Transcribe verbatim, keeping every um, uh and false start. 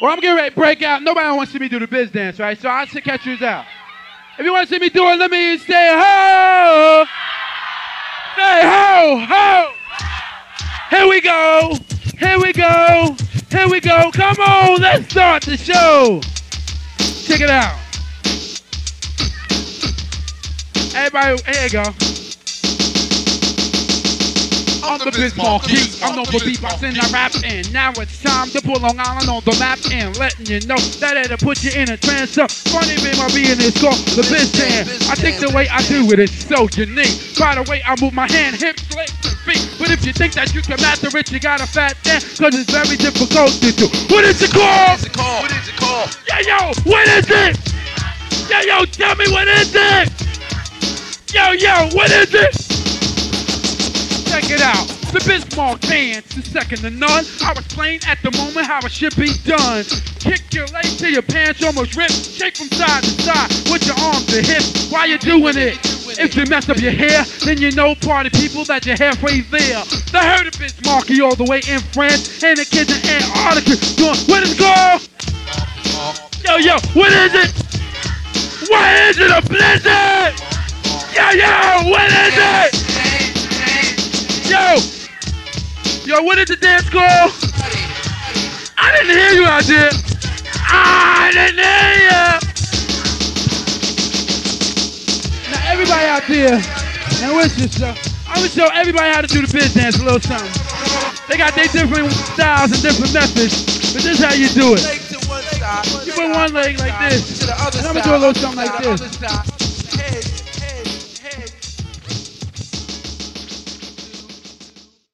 Well, I'm getting ready to break out. Nobody wants to see me do the biz dance, right? So I'll catch you out. If you want to see me do it, let me say ho! Say ho! Ho! Here we go! Here we go! Here we go! Come on! Let's start the show! Check it out. Everybody, here you go. I'm the Biz Markie. I'm known for beatboxing and rapping. Now it's time to pull Long Island on the map and letting you know that it'll put you in a trance. So funny being my being is called the Biz Dance. I think the way I do it is so unique. By the way, I move my hand, hips, legs, and feet. But if you think that you can master it, you got a fat dance, cause it's very difficult to do. What is it called? What is it called? What is it called? Yeah, yo, what is it? Yeah, yo, tell me what is it? Yo, yo, what is it? Check it out. The Bismarck dance is second to none. I'll explain at the moment how it should be done. Kick your legs till your pants almost rip. Shake from side to side with your arms to hips while you're doing it. If you mess up your hair, then you know, party people, that you're halfway there. The herd of Bismarcky all the way in France, and the kids in Antarctica doing what is it called? Yo, yo, what is it? What is it? A blizzard? Yo, yo, what is it? Yo, yo, what is the dance called? I didn't hear you out there. I didn't hear you. Now everybody out there, now what's this stuff? I'm gonna show everybody how to do the biz dance a little something. They got their different styles and different methods, but this is how you do it. You put one leg like this, and I'm gonna do a little something like this.